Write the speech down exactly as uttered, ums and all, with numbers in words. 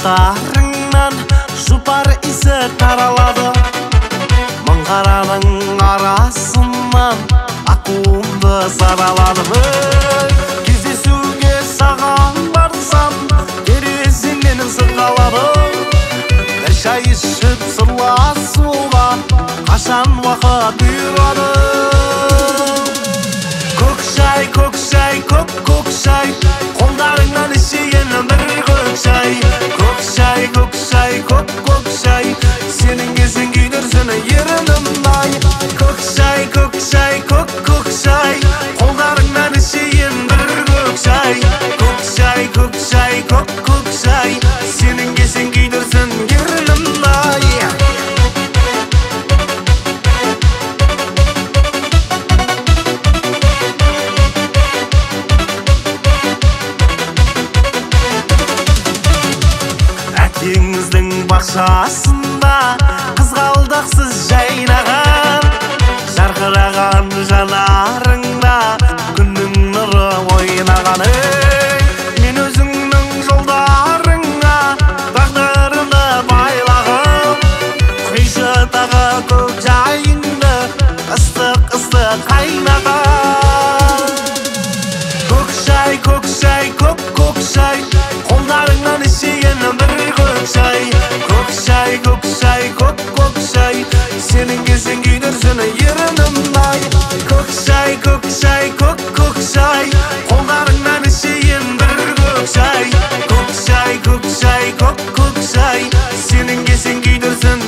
Saçlarından жұпар исі таралады. Мыңғараның арасынан аққуымды саралады. Кездесуге саған барсам, терезеңнен сырғалады. Бір шай ішіп сырласуға қашан уақыт бұйырады. Көк шай, көк шай, көк көк шай, қолдарыңнан ішейін бір көк шай. Көк шай, көк шай, көк көк шай, сенің кезің күйдірсін ерінімай. Көк шай, көк шай, көк көк шай, қолдарыңнан ішейін бір көк шай. Көк шай, көк шай, көк көк шай, сенің кезің күйдірсін ерінімай. Әкеңіздің бақшасында қызғалдақсыз жайнаған, жарқыраған жанарыңда күннің нұры ойнаған. Мен өзіңнің жолдарыңа тағдырымды байлағым, құйшы тағы көк жайыңды ыстық-ыстық қайнаған. Көк шай, көк шай, көк көк шай, қолдарыңнан ішейін бір көк шай. Көк шай, көк шай, көк көк шай, сенің кезің күйдірсін ерінімай. Көк шай, көк шай, көк көк шай, қолдарыңнан ішейін бір көк шай. Көк шай, көк шай, көк көк шай, сенің кезің күйдірсін